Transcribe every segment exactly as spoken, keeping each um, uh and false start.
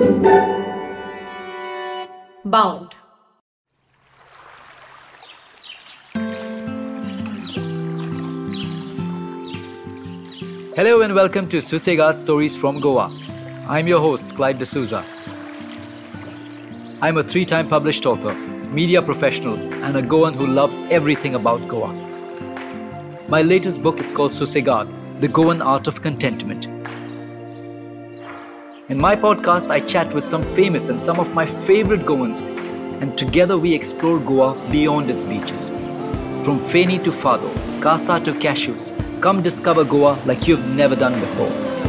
Bound. Hello and welcome to Sossegado Stories from Goa. I'm your host, Clyde D'Souza. I'm a three-time published author, media professional, and a Goan who loves everything about Goa. My latest book is called Sossegado, The Goan Art of Contentment. In my podcast, I chat with some famous and some of my favorite Goans, and together we explore Goa beyond its beaches. From Feni to Fado, Casa to Cashews, come discover Goa like you've never done before.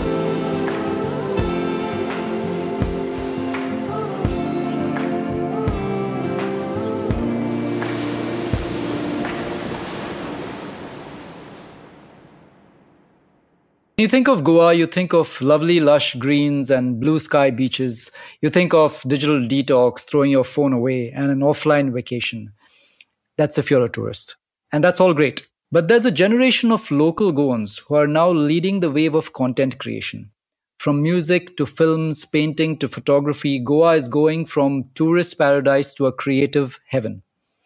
When you think of Goa, you think of lovely lush greens and blue sky beaches. You think of digital detox, throwing your phone away, and an offline vacation. That's if you're a tourist. And that's all great. But there's a generation of local Goans who are now leading the wave of content creation. From music to films, painting to photography, Goa is going from tourist paradise to a creative heaven.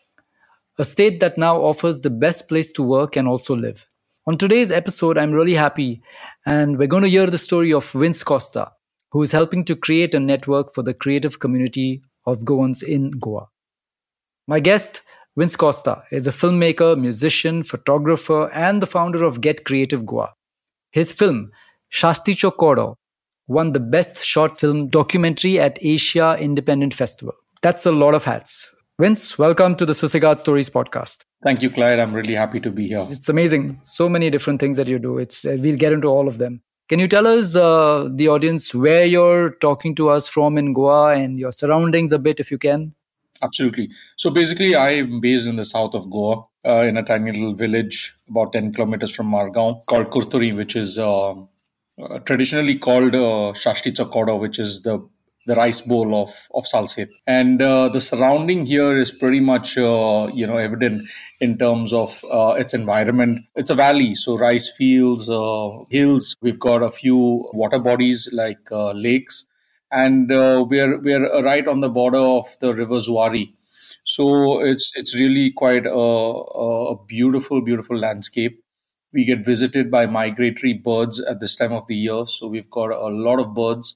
A state that now offers the best place to work and also live. On today's episode, I'm really happy, and we're going to hear the story of Vince Costa, who is helping to create a network for the creative community of Goans in Goa. My guest, Vince Costa, is a filmmaker, musician, photographer, and the founder of Get Creative Goa. His film, Shashticho Kodo, won the Best Short Film Documentary at Asia Independent Festival. That's a lot of hats. Vince, welcome to the Sossegado Stories podcast. Thank you, Clyde. I'm really happy to be here. It's amazing. So many different things that you do. It's uh, we'll get into all of them. Can you tell us, uh, the audience, where you're talking to us from in Goa and your surroundings a bit, if you can? Absolutely. So basically, I'm based in the south of Goa, uh, in a tiny little village about ten kilometers from Margao called Kurturi, which is uh, uh, traditionally called uh, Shashticho Kodo, which is the the rice bowl of, of Salsette. And uh, the surrounding here is pretty much, uh, you know, evident in terms of uh, its environment. It's a valley, so rice fields, uh, hills. We've got a few water bodies like uh, lakes. And uh, we're we're right on the border of the river Zuari. So it's it's really quite a, a beautiful, beautiful landscape. We get visited by migratory birds at this time of the year. So we've got a lot of birds.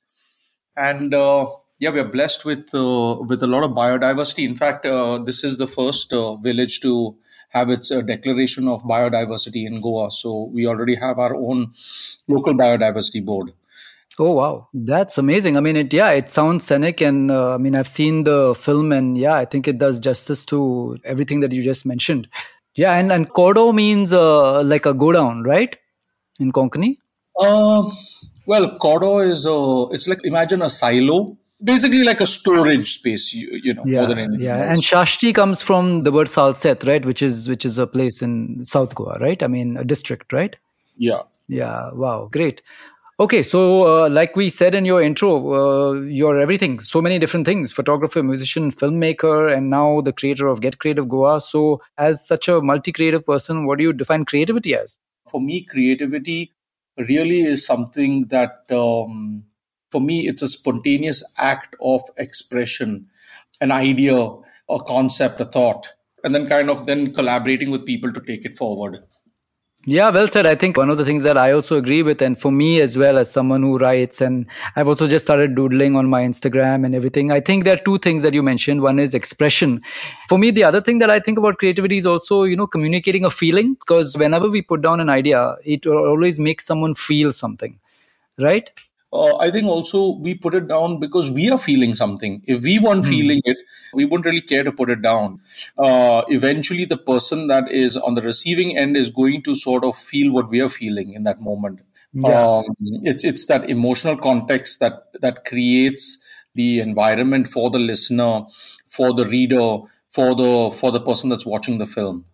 And uh, yeah, we're blessed with uh, with a lot of biodiversity. In fact, uh, this is the first uh, village to have its uh, declaration of biodiversity in Goa. So we already have our own local biodiversity board. Oh, wow. That's amazing. I mean, it yeah, it sounds scenic. And uh, I mean, I've seen the film and yeah, I think it does justice to everything that you just mentioned. Yeah, and, and Kodo means uh, like a go down, right? In Konkani? Uh, well, Kodo is, a, it's like, imagine a silo, basically like a storage space, you, you know, Yeah, more than anything yeah. else. And Shashti comes from the word Salsette, right? Which is which is a place in South Goa, right? I mean, a district, right? Yeah. Yeah. Wow. Great. Okay. So, uh, like we said in your intro, uh, you're everything. So many different things: photographer, musician, filmmaker, and now the creator of Get Creative Goa. So, as such a multi-creative person, what do you define creativity as? For me, creativity really is something that, um, for me, it's a spontaneous act of expression, an idea, a concept, a thought, and then kind of then collaborating with people to take it forward. Yeah, well said. I think one of the things that I also agree with, and for me as well as someone who writes, and I've also just started doodling on my Instagram and everything. I think there are two things that you mentioned. One is expression. For me, the other thing that I think about creativity is also, you know, communicating a feeling, because whenever we put down an idea, it always makes someone feel something, right? Uh, I think also we put it down because we are feeling something. If we weren't feeling it, we wouldn't really care to put it down. Uh, eventually, the person that is on the receiving end is going to sort of feel what we are feeling in that moment. Yeah. Um, it's it's that emotional context that that creates the environment for the listener, for the reader, for the for the person that's watching the film.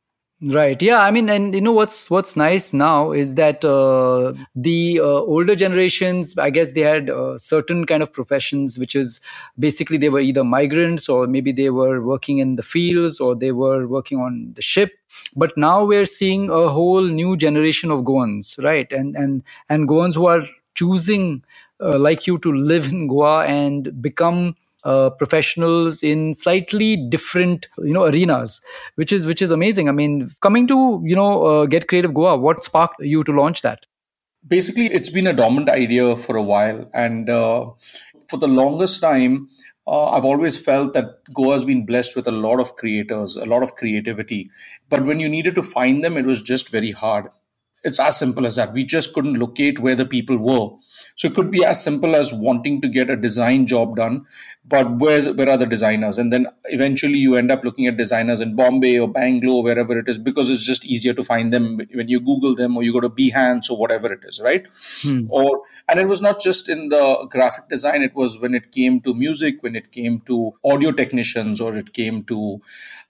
Right. Yeah. I mean, and you know what's what's nice now is that uh, the uh, older generations, I guess, they had uh, certain kind of professions, which is basically they were either migrants or maybe they were working in the fields or they were working on the ship. But now we're seeing a whole new generation of Goans, right? And and and Goans who are choosing uh, like you to live in Goa and become uh, professionals in slightly different, you know, arenas, which is which is amazing. I mean, coming to, you know, uh, Get Creative Goa, what sparked you to launch that? Basically, it's been a dormant idea for a while. And uh, for the longest time, uh, I've always felt that Goa has been blessed with a lot of creators, a lot of creativity. But when you needed to find them, it was just very hard. It's as simple as that. We just couldn't locate where the people were. So it could be as simple as wanting to get a design job done, but where's where are the designers? And then eventually you end up looking at designers in Bombay or Bangalore, wherever it is, because it's just easier to find them when you Google them or you go to Behance or whatever it is, right? Hmm. Or and it was not just in the graphic design. It was when it came to music, when it came to audio technicians, or it came to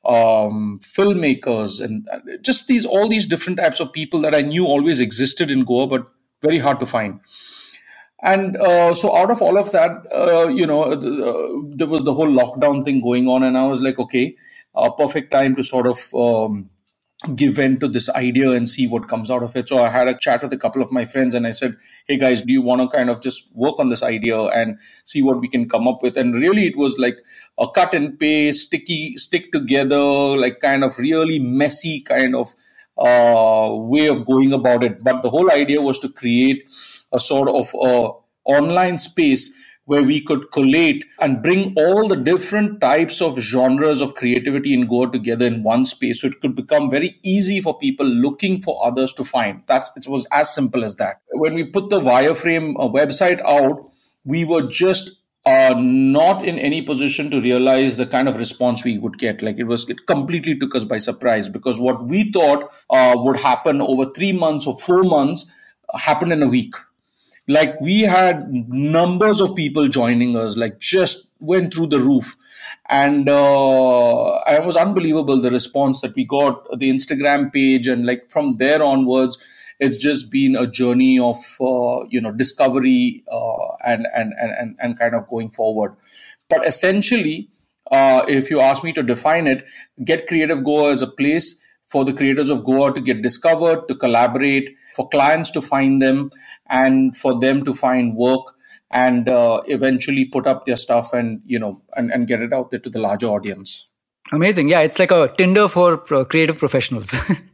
um, filmmakers, and just these all these different types of people that I knew always existed in Goa, but very hard to find. And uh, so out of all of that, uh, you know, uh, there was the whole lockdown thing going on. And I was like, okay, uh, perfect time to sort of um, give in to this idea and see what comes out of it. So I had a chat with a couple of my friends and I said, hey guys, do you want to kind of just work on this idea and see what we can come up with? And really it was like a cut and paste, sticky, stick together, like kind of really messy kind of uh, way of going about it. But the whole idea was to create a sort of uh, online space where we could collate and bring all the different types of genres of creativity in Goa together in one space. So it could become very easy for people looking for others to find. That's it was as simple as that. When we put the Wireframe uh, website out, we were just uh, not in any position to realize the kind of response we would get. Like it was, it completely took us by surprise, because what we thought uh, would happen over three months or four months happened in a week. Like we had numbers of people joining us, like just went through the roof. And uh, it was unbelievable, the response that we got, the Instagram page. And like from there onwards, it's just been a journey of, uh, you know, discovery uh, and, and, and, and kind of going forward. But essentially, uh, if you ask me to define it, Get Creative Goa is a place for the creators of Goa to get discovered, to collaborate, for clients to find them, and for them to find work and uh, eventually put up their stuff and, you know, and, and get it out there to the larger audience. Amazing. Yeah, it's like a Tinder for creative professionals.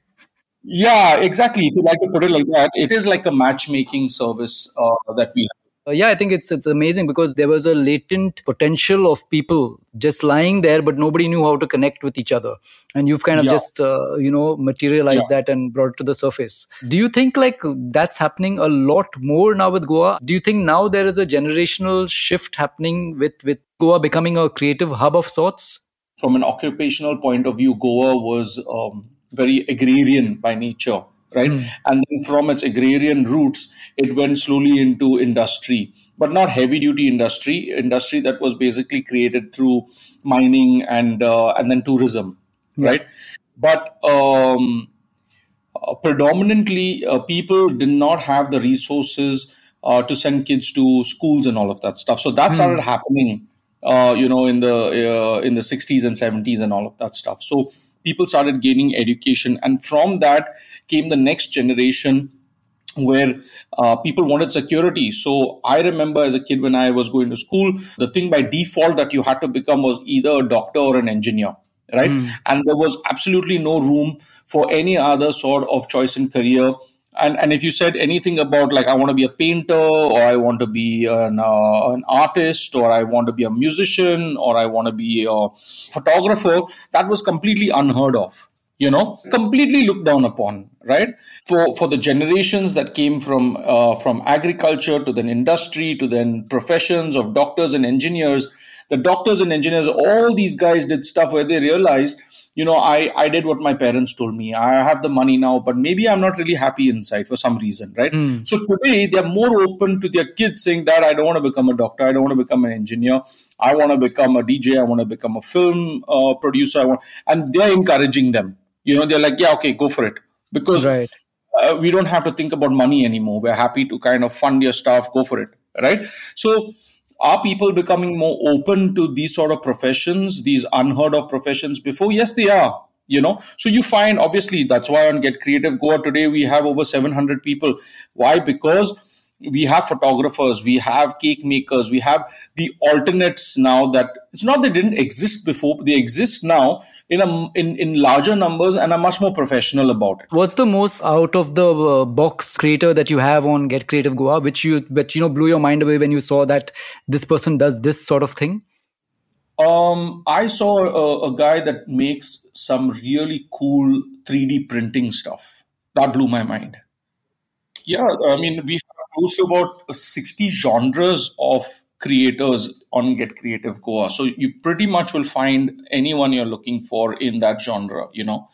Yeah, exactly. If you like to put it like that, it is like a matchmaking service uh, that we have. Uh, yeah, I think it's it's amazing because there was a latent potential of people just lying there, but nobody knew how to connect with each other. And you've kind of yeah. just, uh, you know, materialized yeah. that and brought it to the surface. Do you think like that's happening a lot more now with Goa? Do you think now there is a generational shift happening with, with Goa becoming a creative hub of sorts? From an occupational point of view, Goa was um, very agrarian by nature. Right. Mm. And then from its agrarian roots, it went slowly into industry, but not heavy duty industry, industry that was basically created through mining and uh, and then tourism. Yeah. Right. But um, uh, predominantly, uh, people did not have the resources uh, to send kids to schools and all of that stuff. So that mm. started happening, uh, you know, in the uh, in the sixties and seventies and all of that stuff. So people started gaining education. And from that came the next generation where uh, people wanted security. So I remember as a kid when I was going to school, the thing by default that you had to become was either a doctor or an engineer, right? Mm. And there was absolutely no room for any other sort of choice in career. And and if you said anything about like, I want to be a painter, or I want to be an, uh, an artist, or I want to be a musician, or I want to be a photographer, that was completely unheard of, you know, completely looked down upon, right? For for the generations that came from uh, from agriculture to then industry to then professions of doctors and engineers, the doctors and engineers, all these guys did stuff where they realized, you know, I, I did what my parents told me. I have the money now, but maybe I'm not really happy inside for some reason, right? Mm. So today they're more open to their kids saying that I don't want to become a doctor. I don't want to become an engineer. I want to become a D J. I want to become a film uh, producer. I want, and they're encouraging them. You know, they're like, yeah, okay, go for it. Because right. uh, we don't have to think about money anymore. We're happy to kind of fund your stuff. Go for it, right? So are people becoming more open to these sort of professions, these unheard of professions before? Yes, they are, you know. So you find, obviously, that's why on Get Creative Goa today, we have over seven hundred people. Why? Because we have photographers, we have cake makers, we have the alternates now that it's not they didn't exist before, but they exist now in a in, in larger numbers and are much more professional about it. What's the most out of the uh, box creator that you have on Get Creative Goa, which you which you know blew your mind away when you saw that this person does this sort of thing? Um, I saw a, a guy that makes some really cool three D printing stuff. That blew my mind. Yeah, I mean, we have close to about sixty genres of creators on Get Creative Goa. So you pretty much will find anyone you're looking for in that genre, you know.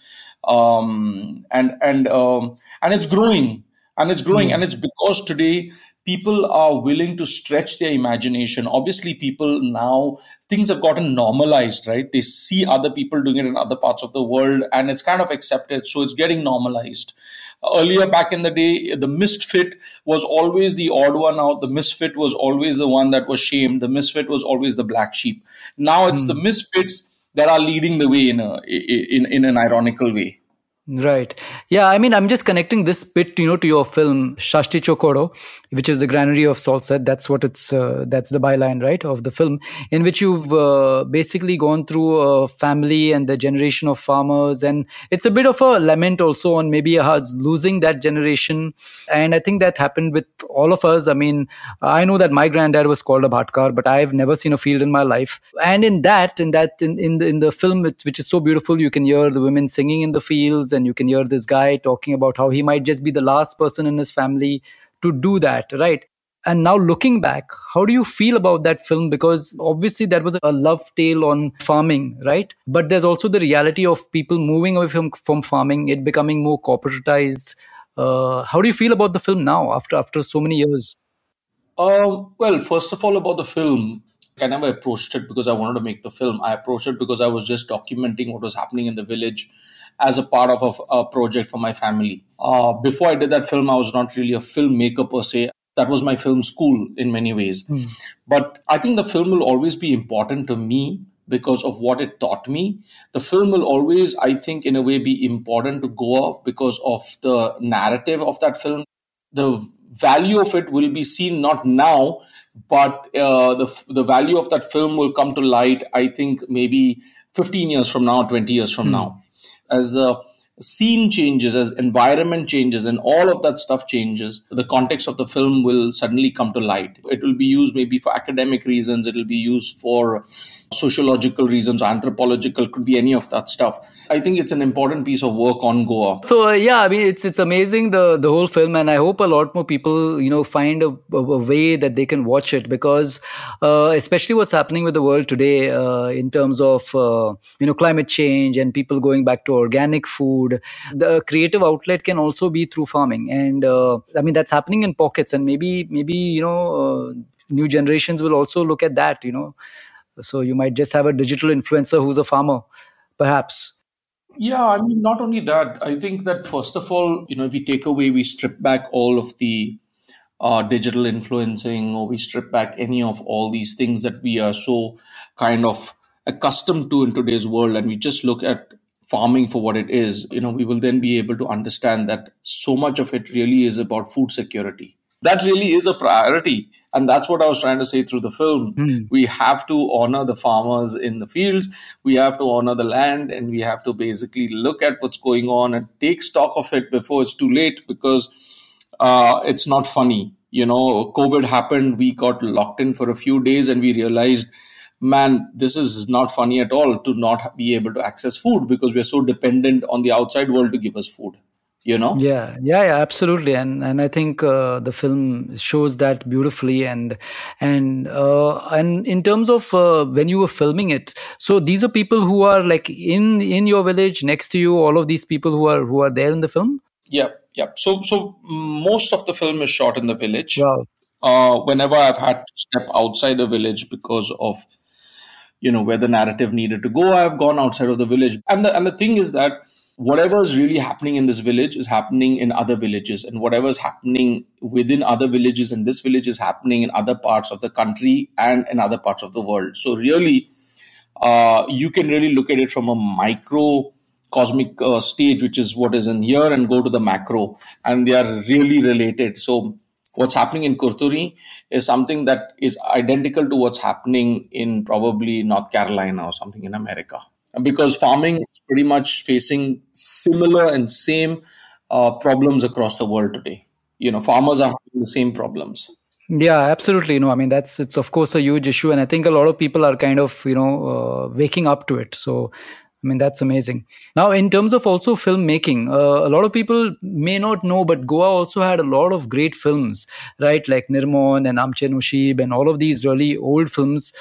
Um, and and um, and it's growing, and it's growing, mm. and it's because today people are willing to stretch their imagination. Obviously, people now, things have gotten normalized, right? They see other people doing it in other parts of the world, and it's kind of accepted. So it's getting normalized. Earlier, back in the day, the misfit was always the odd one out. The misfit was always the one that was shamed. The misfit was always the black sheep. Now it's mm. the misfits that are leading the way in a in in an ironical way. Right. Yeah, I mean, I'm just connecting this bit, you know, to your film Shashti Chokoro, which is the granary of salt said. That's what it's, uh, that's the byline, right, of the film, in which you've uh, basically gone through a family and the generation of farmers. And it's a bit of a lament also on maybe us losing that generation. And I think that happened with all of us. I mean, I know that my granddad was called a bhatkar, but I've never seen a field in my life. And in that, in that, in, in the, in the film, which, which is so beautiful, you can hear the women singing in the fields, and you can hear this guy talking about how he might just be the last person in his family to do that, right? And now looking back, how do you feel about that film? Because obviously that was a love tale on farming, right? But there's also the reality of people moving away from, from farming, it becoming more corporatized. Uh, how do you feel about the film now after after so many years? Um, well, first of all, about the film, I never approached it because I wanted to make the film. I approached it because I was just documenting what was happening in the village as a part of a, a project for my family. Uh, before I did that film, I was not really a filmmaker per se. That was my film school in many ways. Mm. But I think the film will always be important to me because of what it taught me. The film will always, I think, in a way be important to Goa because of the narrative of that film. The value of it will be seen not now, but uh, the the value of that film will come to light, I think, maybe fifteen years from now, twenty years from mm. now. As the scene changes, as environment changes, and all of that stuff changes, the context of the film will suddenly come to light. It will be used maybe for academic reasons. It will be used for sociological reasons, or anthropological, could be any of that stuff. I think it's an important piece of work on Goa. So uh, yeah, I mean, it's it's amazing, the the whole film, and I hope a lot more people, you know, find a, a, a way that they can watch it, because uh, especially what's happening with the world today uh, in terms of uh, you know climate change and people going back to organic food, the creative outlet can also be through farming, and uh, I mean that's happening in pockets, and maybe maybe you know uh, new generations will also look at that, you know. So you might just have a digital influencer who's a farmer, perhaps. Yeah, I mean, not only that, I think that first of all, you know, if we take away, we strip back all of the uh, digital influencing, or we strip back any of all these things that we are so kind of accustomed to in today's world, and we just look at farming for what it is, you know, we will then be able to understand that so much of it really is about food security. That really is a priority. And that's what I was trying to say through the film. Mm. We have to honor the farmers in the fields. We have to honor the land, and we have to basically look at what's going on and take stock of it before it's too late, because uh, it's not funny. You know, COVID happened. We got locked in for a few days and we realized, man, this is not funny at all to not be able to access food because we're so dependent on the outside world to give us food. You know? Yeah, yeah, yeah, absolutely, and and I think uh, the film shows that beautifully, and and uh, and in terms of uh, when you were filming it, so these are people who are like in in your village next to you. All of these people who are who are there in the film. Yeah, yeah. So so most of the film is shot in the village. Wow. Uh, whenever I've had to step outside the village because of, you know, where the narrative needed to go, I've gone outside of the village, and the and the thing is that whatever is really happening in this village is happening in other villages, and whatever is happening within other villages in this village is happening in other parts of the country and in other parts of the world. So really, uh, you can really look at it from a micro cosmic uh, stage, which is what is in here, and go to the macro, and they are really related. So what's happening in Kurturi is something that is identical to what's happening in probably North Carolina or something in America. Because farming is pretty much facing similar and same uh, problems across the world today. You know, farmers are having the same problems. Yeah, absolutely. No, I mean, that's, it's of course a huge issue. And I think a lot of people are kind of, you know, uh, waking up to it. So, I mean, that's amazing. Now, in terms of also filmmaking, uh, a lot of people may not know, but Goa also had a lot of great films, right? Like Nirmon and Amche Nushib and all of these really old films,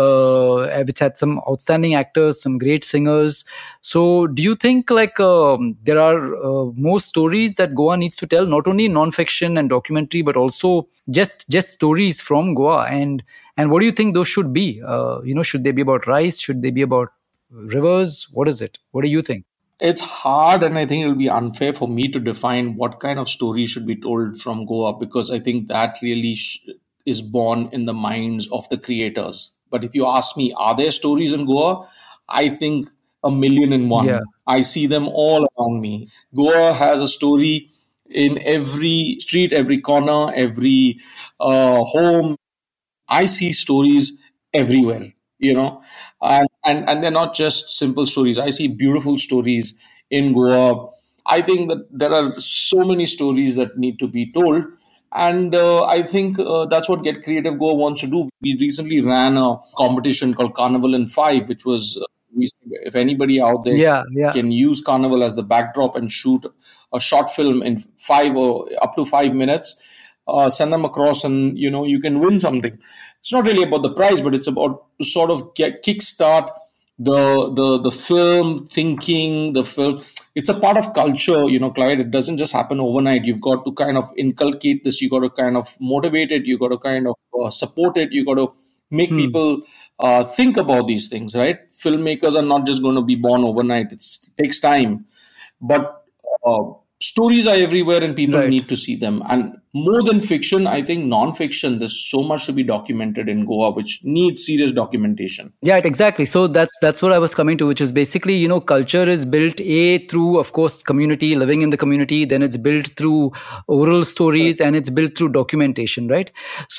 uh, which had some outstanding actors, some great singers. So do you think like um, there are uh, more stories that Goa needs to tell, not only non-fiction and documentary, but also just just stories from Goa? And and what do you think those should be? Uh, you know, should they be about rice? Should they be about rivers? What is it? What do you think? It's hard, and I think it'll be unfair for me to define what kind of story should be told from Goa, because I think that really sh- is born in the minds of the creators. But if you ask me, are there stories in Goa? I think a million and one. Yeah. I see them all around me. Goa has a story in every street, every corner, every uh, home. I see stories everywhere, you know, and, and, and they're not just simple stories. I see beautiful stories in Goa. I think that there are so many stories that need to be told. And uh, I think uh, that's what Get Creative Goa wants to do. We recently ran a competition called Carnival in Five, which was, uh, if anybody out there Yeah, yeah. can use Carnival as the backdrop and shoot a short film in five or up to five minutes, Uh, send them across, and you know you can win something. It's not really about the prize, but it's about to sort of get kickstart the the the film thinking. The film, it's a part of culture, you know, Clyde. It doesn't just happen overnight. You've got to kind of inculcate this. You got to kind of motivate it. You got to kind of uh, support it. You got to make Hmm. people uh, think about these things, right? Filmmakers are not just going to be born overnight. It's, it takes time, but uh, stories are everywhere, and people Right. need to see them. And more than fiction, I think non-fiction, there's so much to be documented in Goa, which needs serious documentation. Yeah, exactly. So that's that's what I was coming to, which is basically, you know, culture is built a through, of course, community, living in the community. Then it's built through oral stories, and it's built through documentation, right?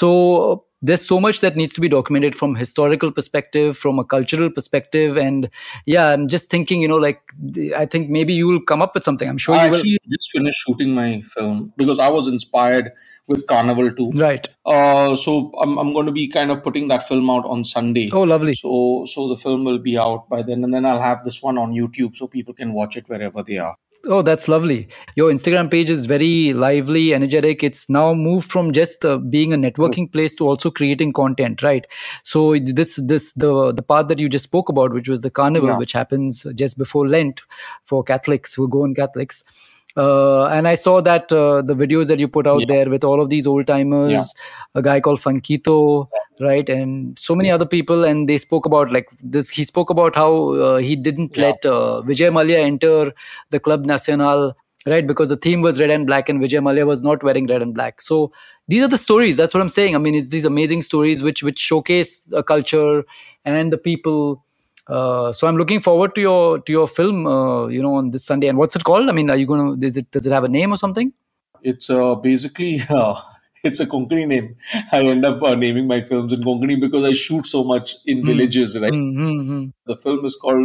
So there's so much that needs to be documented from historical perspective, from a cultural perspective, and yeah, I'm just thinking, you know, like I think maybe you will come up with something. I'm sure I you will. actually just finished shooting my film because I was inspired with Carnival too. Right. Uh, so I'm, I'm going to be kind of putting that film out on Sunday. Oh, lovely. So so the film will be out by then, and then I'll have this one on YouTube so people can watch it wherever they are. Oh, that's lovely. Your Instagram page is very lively, energetic. It's now moved from just uh, being a networking place to also creating content, right? So this, this, the, the part that you just spoke about, which was the carnival, Yeah. which happens just before Lent for Catholics who go on Catholics. Uh, and I saw that uh, the videos that you put out Yeah. there with all of these old timers, Yeah. a guy called Funkito, right, and so many other people, and they spoke about like this. He spoke about how uh, he didn't Yeah. let uh, Vijay Mallya enter the Club Nacional, right, because the theme was red and black, and Vijay Mallya was not wearing red and black. So these are the stories. That's what I'm saying. I mean, it's these amazing stories which which showcase a culture and the people. Uh, so I'm looking forward to your to your film, uh, you know, on this Sunday. And what's it called? I mean, are you going to? Is it does it have a name or something? It's uh, basically uh, it's a Konkani name. I end up uh, naming my films in Konkani because I shoot so much in villages, right? Mm-hmm. The film is called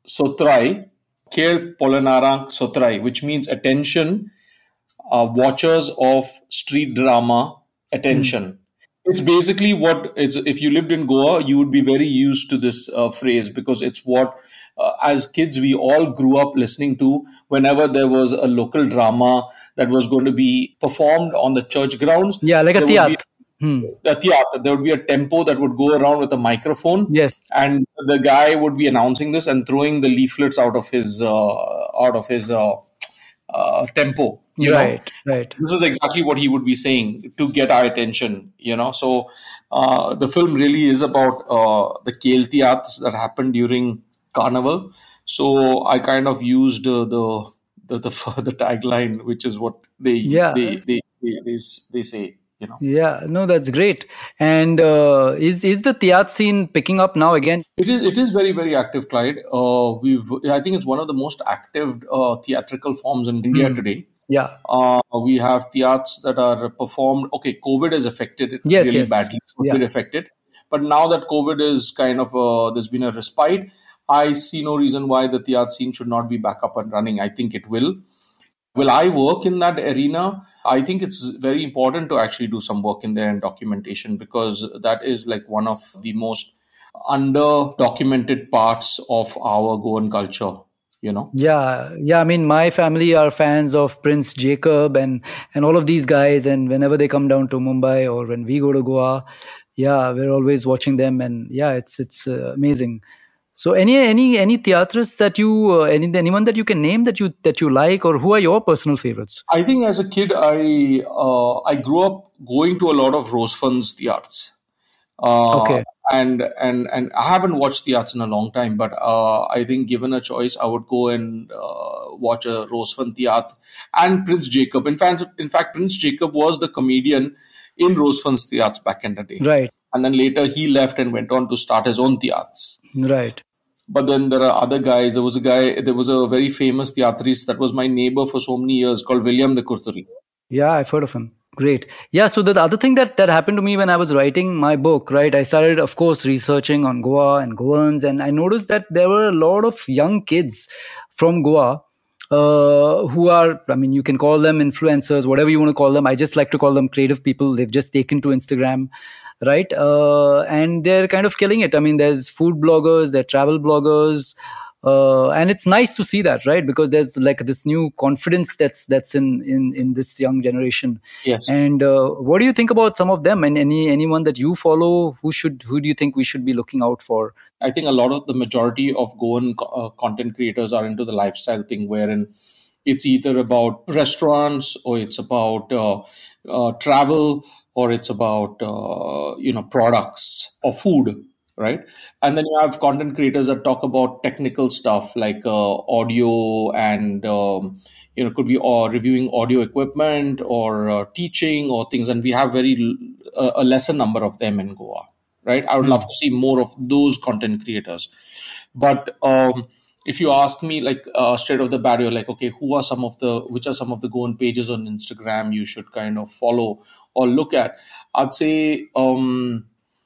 Sotrai, Kher Polanarang Sotrai, which means attention, uh, watchers of street drama, attention. It's basically what it's. If you lived in Goa, you would be very used to this uh, phrase because it's what, uh, as kids, we all grew up listening to whenever there was a local drama that was going to be performed on the church grounds. Yeah, like a there would be theatre. Hmm. a theater. There would be a tempo that would go around with a microphone, Yes. and the guy would be announcing this and throwing the leaflets out of his uh, out of his uh, uh, tempo. You Right. know, Right. this is exactly what he would be saying to get our attention. You know, so uh, the film really is about uh, the Keltiats that happened during Carnival. So I kind of used uh, the the the the tagline, which is what they Yeah. they, they they they they say. You know. Yeah. No, that's great. And uh, is is the theatre scene picking up now again? It is. It is very, very active, Clyde. Uh, we've. I think it's one of the most active uh, theatrical forms in India Hmm. today. Yeah. Uh, we have theaters that are performed. Okay, COVID has affected it Yes, really yes. badly. Yeah. COVID affected. But now that COVID is kind of, uh, there's been a respite, I see no reason why the theater scene should not be back up and running. I think it will. Will I work in that arena? I think it's very important to actually do some work in there and documentation, because that is like one of the most under documented parts of our Goan culture, you know? Yeah, yeah. I mean, my family are fans of Prince Jacob and and all of these guys. And whenever they come down to Mumbai or when we go to Goa, yeah, we're always watching them. And yeah, it's it's uh, amazing. So, any any any theatrists that you uh, any anyone that you can name that you that you like, or who are your personal favorites? I think as a kid, I uh, I grew up going to a lot of Rosefunds theaters. Uh, Okay, and and and I haven't watched theaters in a long time, but uh, I think given a choice, I would go and uh, watch a Rosefund theater and Prince Jacob. In fact, in fact, Prince Jacob was the comedian in Rosefund's theaters back in the day, right, and then later he left and went on to start his own theaters. right. But then there are other guys. There was a guy. There was a very famous theatrist that was my neighbor for so many years called William the Kurturi. Yeah, I've heard of him. Great. Yeah. So the, the other thing that, that happened to me when I was writing my book, right? I started, of course, researching on Goa and Goans, and I noticed that there were a lot of young kids from Goa uh, who are, I mean, you can call them influencers, whatever you want to call them. I just like to call them creative people. They've just taken to Instagram, right? Uh, and they're kind of killing it. I mean, there's food bloggers, there are travel bloggers. Uh, and it's nice to see that, right? Because there's like this new confidence that's that's in in, in this young generation. Yes. And uh, what do you think about some of them? And any anyone that you follow, who should who do you think we should be looking out for? I think a lot of the majority of Goan uh, content creators are into the lifestyle thing, wherein it's either about restaurants or it's about uh, uh, travel or it's about uh, you know products or food, right? And then you have content creators that talk about technical stuff like uh, audio and um, you know could be uh, reviewing audio equipment or uh, teaching or things. And we have very uh, a lesser number of them in Goa, right? I would Hmm. love to see more of those content creators. But um, if you ask me, like uh, straight off the bat, you're like, okay, who are some of the, which are some of the Goan pages on Instagram you should kind of follow or look at? I'd say um,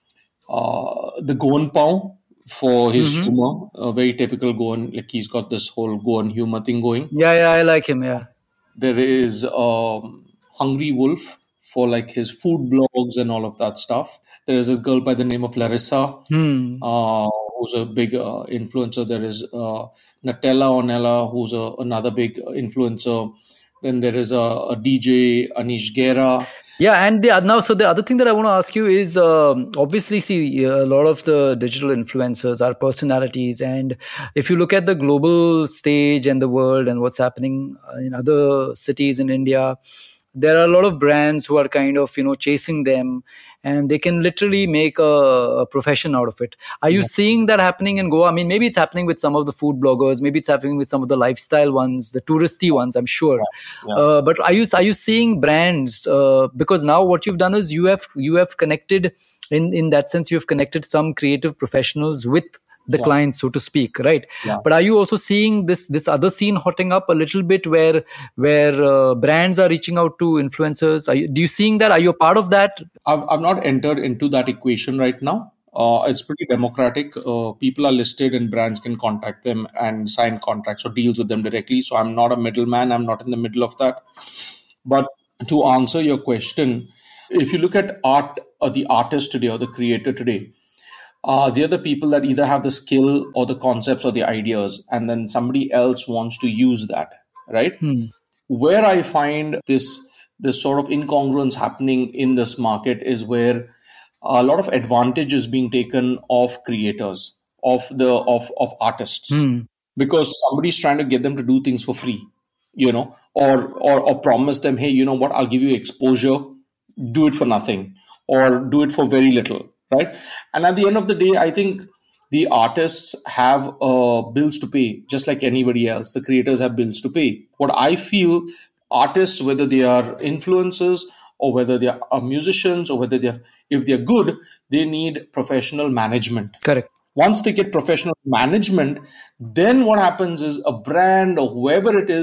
uh, the Goan Pao for his Mm-hmm. humor, a very typical Goan, like he's got this whole Goan humor thing going. Yeah, yeah, I like him. Yeah. There is um, Hungry Wolf for like his food blogs and all of that stuff. There is this girl by the name of Larissa, Hmm. uh, who's a big uh, influencer. There is uh, Natella Onella, who's a, another big influencer. Then there is a, a D J, Anish Gera. Yeah, and the now, so the other thing that I want to ask you is, um, obviously, see, a lot of the digital influencers are personalities, and if you look at the global stage and the world and what's happening in other cities in India, there are a lot of brands who are kind of, you know, chasing them, and they can literally make a, a profession out of it. Are you Yeah. seeing that happening in Goa? I mean, maybe it's happening with some of the food bloggers, maybe it's happening with some of the lifestyle ones, the touristy ones, I'm sure. Yeah. Uh, but are you are you seeing brands? Uh, because now what you've done is you have you have connected in in that sense, you have connected some creative professionals with the Yeah. clients, so to speak, right? Yeah. But are you also seeing this this other scene hotting up a little bit, where where uh, brands are reaching out to influencers? Are you, do you seeing that? Are you a part of that? I've, I've not entered into that equation right now. Uh, it's pretty democratic. Uh, people are listed and brands can contact them and sign contracts or deals with them directly. So I'm not a middleman. I'm not in the middle of that. But to answer your question, if you look at art, or the artist today or the creator today, uh, they're the people that either have the skill or the concepts or the ideas, and then somebody else wants to use that, right? Hmm. Where I find this this sort of incongruence happening in this market is where a lot of advantage is being taken of creators, of the of of artists, Hmm. because somebody's trying to get them to do things for free, you know, or or or promise them, hey, you know what, I'll give you exposure, do it for nothing, or do it for very little, right? And at the end of the day, I think the artists have uh, bills to pay, just like anybody else. The creators have bills to pay. What I feel, artists, whether they are influencers or whether they are musicians or whether they're, if they're good, they need professional management. Correct. Once they get professional management, then what happens is a brand or whoever it is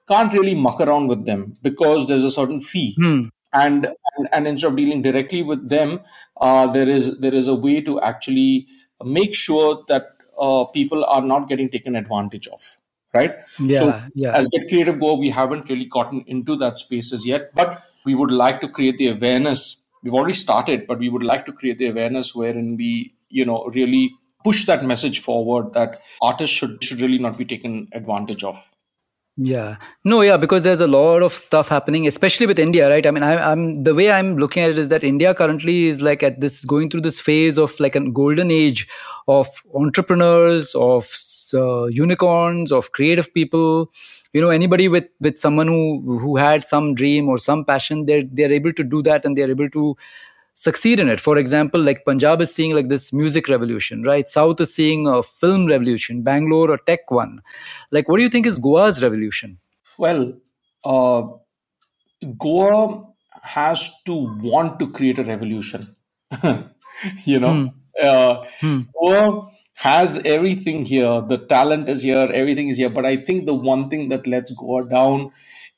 can't really muck around with them because there's a certain fee. Hmm. And, and and instead of dealing directly with them, uh, there is there is a way to actually make sure that uh, people are not getting taken advantage of, right? So Yeah, yeah. as Get Creative Goa, we haven't really gotten into that space as yet, but we would like to create the awareness. We've already started, but we would like to create the awareness wherein we, you know, really push that message forward that artists should should really not be taken advantage of. Yeah. No, yeah, because there's a lot of stuff happening, especially with India, right? I mean, I, I'm the way I'm looking at it is that India currently is like at this going through this phase of like a golden age of entrepreneurs, of uh, unicorns, of creative people. You know, anybody with with someone who who had some dream or some passion, they're they're able to do that, and they're able to succeed in it. For example, like Punjab is seeing like this music revolution, right? South is seeing a film revolution, Bangalore a tech one. Like, what do you think is Goa's revolution? Well, uh, Goa has to want to create a revolution. you know, Hmm. uh, Hmm. Goa has everything here. The talent is here, everything is here. But I think the one thing that lets Goa down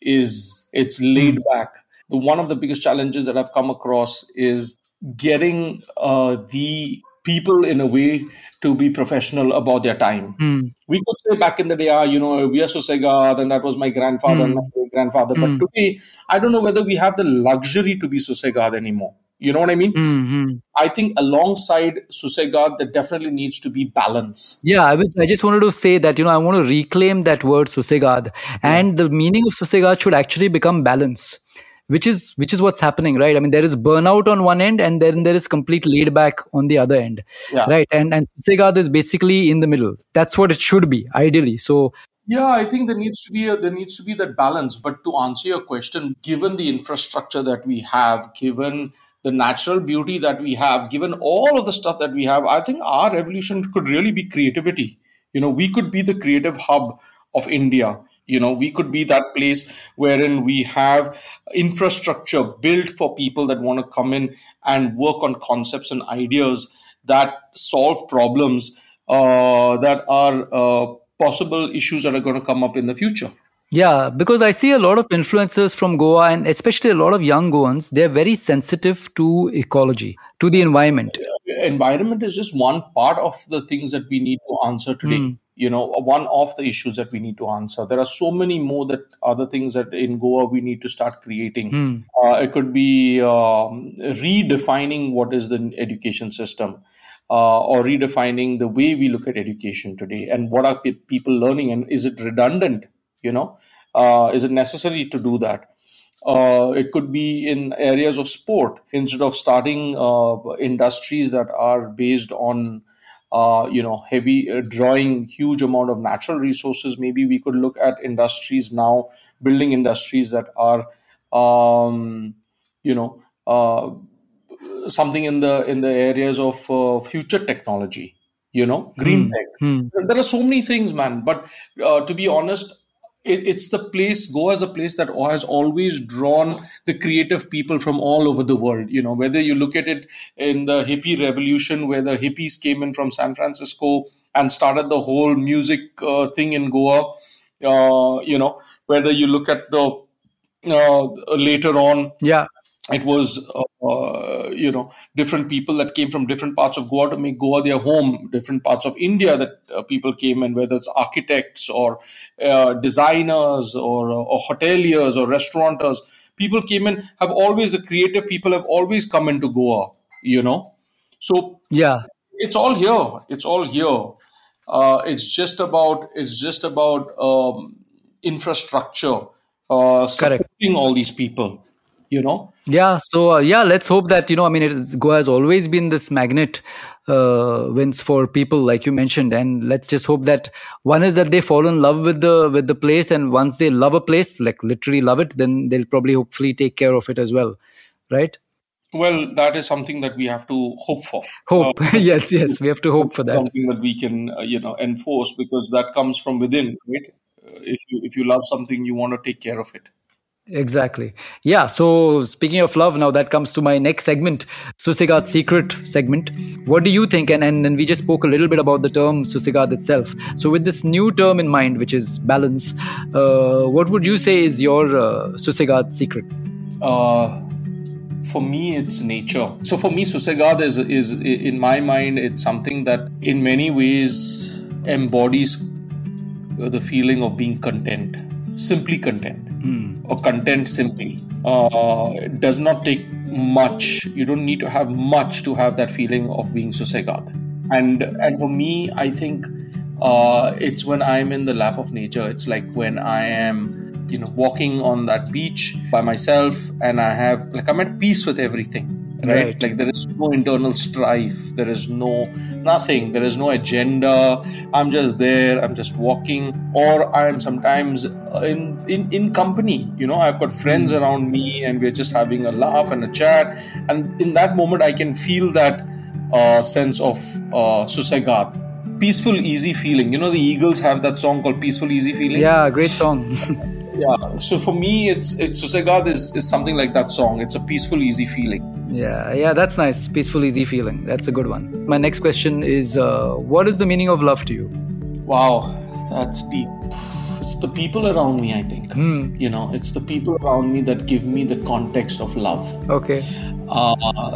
is it's laid Hmm. back. The one of the biggest challenges that I've come across is getting uh, the people in a way to be professional about their time. Hmm. We could say back in the day, ah, you know, we are Susegad, and that was my grandfather and my Hmm. great grandfather. But Hmm. today, I don't know whether we have the luxury to be Susegad anymore. You know what I mean? Hmm. Hmm. I think alongside Susegad, there definitely needs to be balance. Yeah, I, was, I just wanted to say that, you know, I want to reclaim that word Susegad. And the meaning of Susegad should actually become balance, which is which is what's happening, right? I mean, there is burnout on one end, and then there is complete laid back on the other end, Yeah. right? And and Susegad is basically in the middle. That's what it should be, ideally. So Yeah, I think there needs to be a, there needs to be that balance. But to answer your question, given the infrastructure that we have, given the natural beauty that we have, given all of the stuff that we have, I think our revolution could really be creativity. You know, we could be the creative hub of India. You know, we could be that place wherein we have infrastructure built for people that want to come in and work on concepts and ideas that solve problems uh, that are uh, possible issues that are going to come up in the future. yeah, because I see a lot of influencers from Goa, and especially a lot of young Goans, they're very sensitive to ecology, to the environment. Environment is just one part of the things that we need to answer today. Hmm. You know, one of the issues that we need to answer. There are so many more that other things that in Goa we need to start creating. Hmm. Uh, it could be um, redefining what is the education system. Uh, or redefining the way we look at education today, and what are pe- people learning, and is it redundant? You know, uh, is it necessary to do that? Uh, it could be in areas of sport. Instead of starting uh, industries that are based on, uh, you know, heavy uh, drawing huge amount of natural resources, maybe we could look at industries now, building industries that are, um, you know, uh, something in the in the areas of uh, future technology. You know, green Hmm. tech. Hmm. There are so many things, man. But uh, to be honest, it, it's the place. Goa is a place that has always drawn the creative people from all over the world. You know, whether you look at it in the hippie revolution, where the hippies came in from San Francisco and started the whole music uh, thing in Goa. Uh, you know, whether you look at the uh, later on, Yeah. it was uh, uh, you know, different people that came from different parts of Goa to make Goa their home, different parts of India that uh, people came in, whether it's architects or uh, designers or, or hoteliers or restaurateurs. People came in, have always, the creative people have always come into Goa, you know. So Yeah. it's all here. It's all here. Uh, it's just about, it's just about um, infrastructure, uh, Correct. supporting all these people, you know. Yeah, so uh, yeah, let's hope that, you know, I mean, it is, Goa has always been this magnet uh, wins for people, like you mentioned, and let's just hope that one is that they fall in love with the with the place, and once they love a place, like literally love it, then they'll probably hopefully take care of it as well, right? Well, that is something that we have to hope for. Uh, Hope, yes, yes, we have to hope it's for that. something that we can, uh, you know, enforce, because that comes from within, right? Uh, if you if you love something, you want to take care of it. Exactly. Yeah. So speaking of love, now that comes to my next segment, Susegad Secret segment. What do you think? And, and and we just spoke a little bit about the term Susegad itself. So with this new term in mind, which is balance, uh, what would you say is your uh, Susegad secret? Uh, for me, it's nature. So for me, Susegad is is in my mind, it's something that in many ways embodies the feeling of being content, simply content. Mm. Or content simply. Uh, it does not take much. You don't need to have much to have that feeling of being Susegad. And and for me, I think uh, it's when I'm in the lap of nature. It's like when I am, you know, walking on that beach by myself, and I have like I'm at peace with everything. Right? right? Like there is no internal strife. There is no nothing. There is no agenda. I'm just there. I'm just walking, or I'm sometimes in in, in company. You know, I've got friends mm. around me, and we're just having a laugh and a chat. And in that moment, I can feel that uh, sense of uh, Susegad, peaceful, easy feeling. You know, the Eagles have that song called "Peaceful, Easy Feeling." Yeah, great song. Yeah. So for me, it's it's Susegad is is something like that song. It's a peaceful, easy feeling. Yeah, yeah, that's nice. Peaceful, easy feeling. That's a good one. My next question is, uh, what is the meaning of love to you? Wow, that's deep. It's the people around me, I think. Mm. You know, it's the people around me that give me the context of love. Okay. Uh,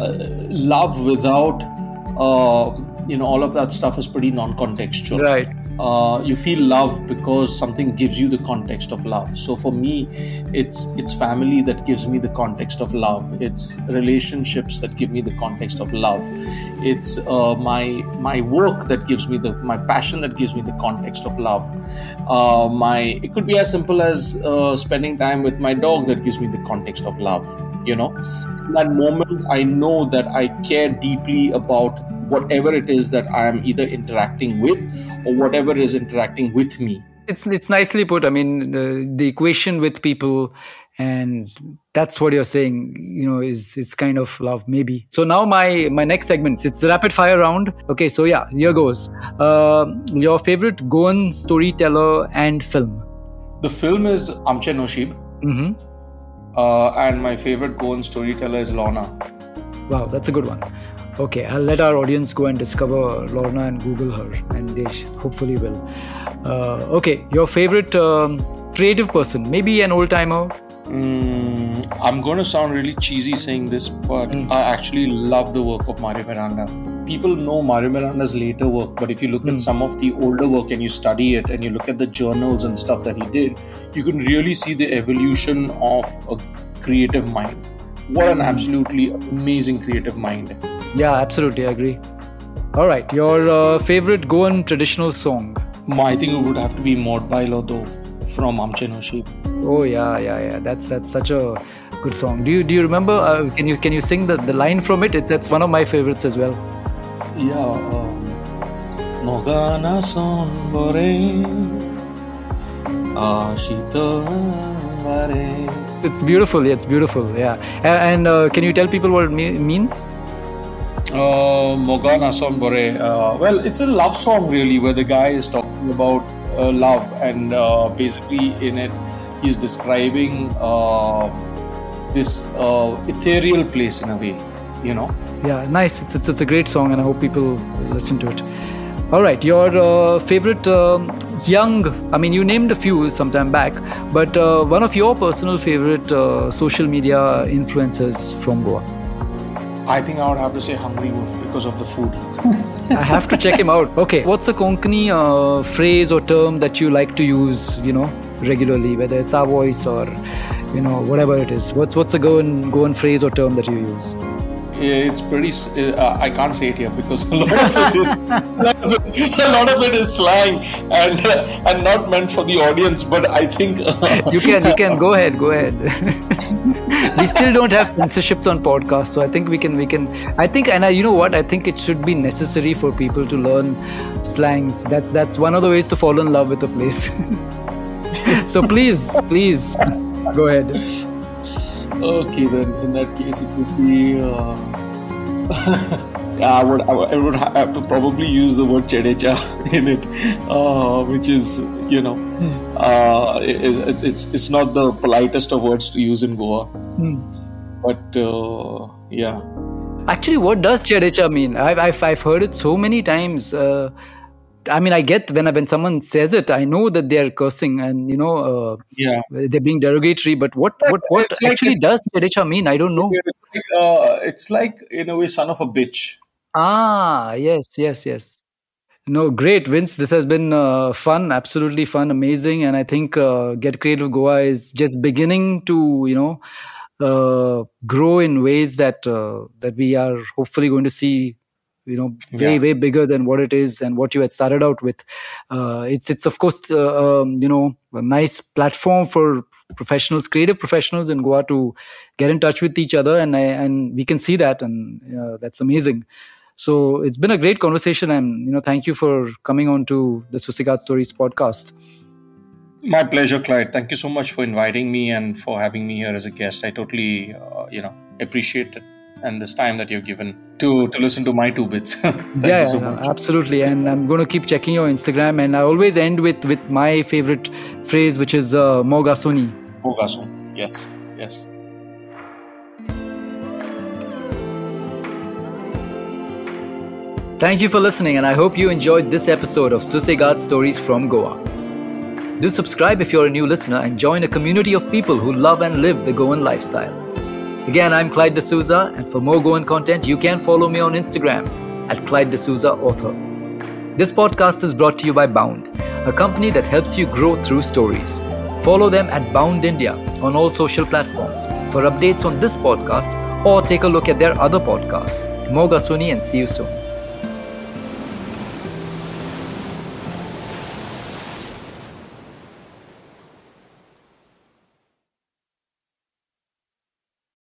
love without, uh, you know, all of that stuff is pretty non-contextual. Right. Uh, you feel love because something gives you the context of love. So for me, it's it's family that gives me the context of love. It's relationships that give me the context of love. It's uh, my my work that gives me the my passion that gives me the context of love. Uh, my it could be as simple as uh, spending time with my dog that gives me the context of love. You know, in that moment, I know that I care deeply about whatever it is that I am either interacting with or whatever is interacting with me. It's it's nicely put. I mean, the, the equation with people, and that's what you're saying, you know, is is kind of love, maybe. So now my my next segment, it's the rapid fire round. Okay, so yeah, here goes. Uh, your favorite Goan storyteller and film? The film is Amche Noshib. Mm-hmm. Uh, and my favorite Goan storyteller is Lorna. Wow, that's a good one. Okay, I'll let our audience go and discover Lorna and Google her, and they hopefully will. Uh, okay, your favorite um, creative person, maybe an old-timer? Mm, I'm going to sound really cheesy saying this, but mm. I actually love the work of Mario Miranda. People know Mario Miranda's later work, but if you look mm. at some of the older work and you study it and you look at the journals and stuff that he did, you can really see the evolution of a creative mind. What an absolutely amazing creative mind. Yeah, absolutely, I agree. All right, your uh, favorite Goan traditional song? I think it would have to be Mod Bailo Do from Amche Noshib. Oh yeah, yeah, yeah. That's that's such a good song. Do you do you remember? Uh, can you can you sing the, the line from it? it? That's one of my favorites as well. Yeah. Mogana son bore, ashito mare. It's beautiful. It's beautiful. Yeah. And uh, can you tell people what it me- means? Uh, Mogana son bore. Uh, well, it's a love song really, where the guy is talking about uh, love, and uh, basically in it he's describing uh, this uh, ethereal place in a way, you know. Yeah, nice. It's, it's it's a great song, and I hope people listen to it. All right, your uh, favorite um, young, I mean, you named a few sometime back, but uh, one of your personal favorite uh, social media influencers from Goa? I think I would have to say Hungry Wolf because of the food. I have to check him out. Okay, what's a Konkani uh, phrase or term that you like to use, you know, regularly, whether it's our voice or, you know, whatever it is? What's what's a Goan Goan phrase or term that you use? It's pretty. Uh, I can't say it here because a lot of it is a lot of it is slang and uh, and not meant for the audience. But I think uh, you can you can go ahead, go ahead. We still don't have censorships on podcasts, so I think we can we can. I think, and I, you know what? I think it should be necessary for people to learn slangs. That's that's one of the ways to fall in love with a place. So please, please go ahead. Okay, then in that case, it would be. Uh, I would I would I would have to probably use the word chedecha in it, uh, which is, you know, uh, it's it's it's not the politest of words to use in Goa, but uh, yeah. Actually, what does chedecha mean? I've, I've, I've heard it so many times. Uh, I mean, I get when when someone says it, I know that they're cursing and, you know, uh, Yeah. they're being derogatory. But what what, what It's like- actually it's- does chedecha mean? I don't know. It's like, uh, it's like, in a way, son of a bitch. Ah, yes, yes, yes. No, great, Vince. This has been uh, fun, absolutely fun, amazing. And I think uh, Get Creative Goa is just beginning to, you know, uh, grow in ways that uh, that we are hopefully going to see, you know, way Yeah. way bigger than what it is and what you had started out with. Uh, it's it's of course uh, um, you know, a nice platform for professionals, creative professionals in Goa to get in touch with each other, and I, and we can see that, and uh, that's amazing. So it's been a great conversation, and, you know, thank you for coming on to the Susegad Stories podcast. My pleasure, Clyde. Thank you so much for inviting me and for having me here as a guest. I totally, uh, you know, appreciate it and this time that you've given to to listen to my two bits. Thank yeah, you so no, much. absolutely. And I'm going to keep checking your Instagram, and I always end with with my favorite phrase, which is uh, Moga Soni. Mogaso. Yes, yes. Thank you for listening, and I hope you enjoyed this episode of Susegad Stories from Goa. Do subscribe if you're a new listener and join a community of people who love and live the Goan lifestyle. Again, I'm Clyde D'Souza, and for more Goan content, you can follow me on Instagram at Clyde D'Souza Author. This podcast is brought to you by Bound, a company that helps you grow through stories. Follow them at Bound India on all social platforms for updates on this podcast, or take a look at their other podcasts. Moga Suni, and see you soon.